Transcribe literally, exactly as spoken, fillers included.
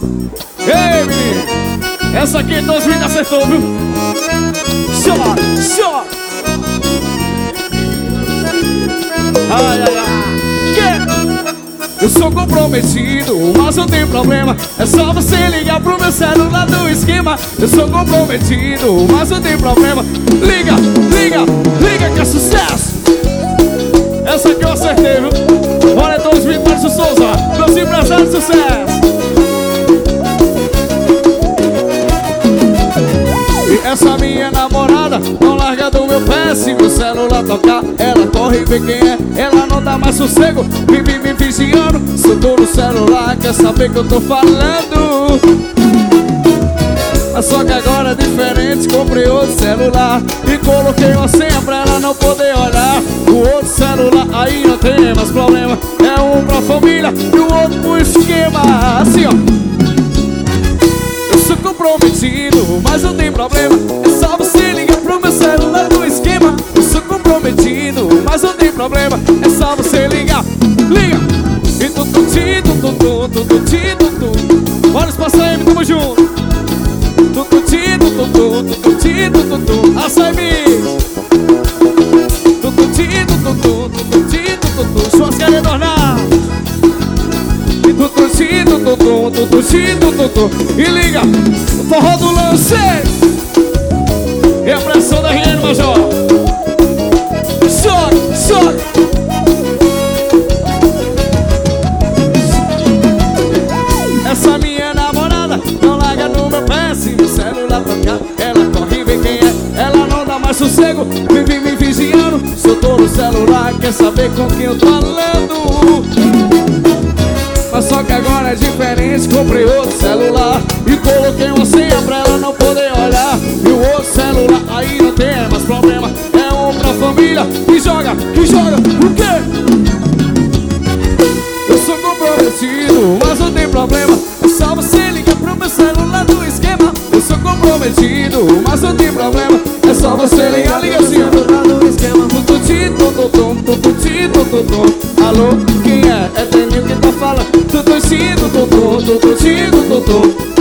Ei, menino, essa aqui dois mil acertou, viu? Chora, chora. Ai, ai, ai. Que? Eu sou comprometido, mas não tem problema. É só você ligar pro meu celular do esquema. Eu sou comprometido, mas não tem problema. Liga, liga, liga que é sucesso. Essa aqui eu acertei, viu? Olha, dois mil Márcio Souza, meus empresários de sucesso. E essa minha namorada não larga do meu pé. Se meu celular tocar, ela corre e vê quem é. Ela não dá mais sossego, vive me vigiando. Se eu tô no celular, quer saber que eu tô falando. Mas só que agora é diferente, comprei outro celular e coloquei uma senha pra ela não poder olhar. O outro celular aí não tem mais problema. É um pra família e o outro pro esquema. Assim, ó. Eu sou comprometido, mas não tem problema. É só você ligar pro meu celular do esquema. Eu sou comprometido, mas não tem problema. É só você ligar, liga. E tu tu ti, tu tu tu, tu tu ti, tu tu. Bora espaço aí, tamo junto. Tu tu ti, tu tu tu, tu tu ti, tu tu tu. Açaí Mix. Tu tu ti, tu tu tu, tu tu ti, tu tu tu. Suas querem tornar. E tu tu ti, tu tu tu, tu tu ti, tu tu tu. E liga, o forró do lance. E a pressão da R N Major. Sobe, sobe. Essa minha namorada não larga no meu pé. Se meu celular tocar, ela corre e vê quem é. Ela não dá mais sossego, vive me vigiando. Se eu tô no celular, quer saber com quem eu tô falando. Mas só que agora é diferente, comprei outro celular e coloquei uma senha pra ela não poder olhar. E o outro celular aí não tem mais problema. É um pra família que joga, que joga, o quê? Eu sou comprometido, mas não tem problema. É só você ligar pro meu celular do esquema. Eu sou comprometido, mas não tem problema. É só você ligar, liga assim, do esquema. Tututi, tututum, tututi, tututum. Alô, quem é? É Teninho que tá falando. Tututi, tututum, tututi, tututum.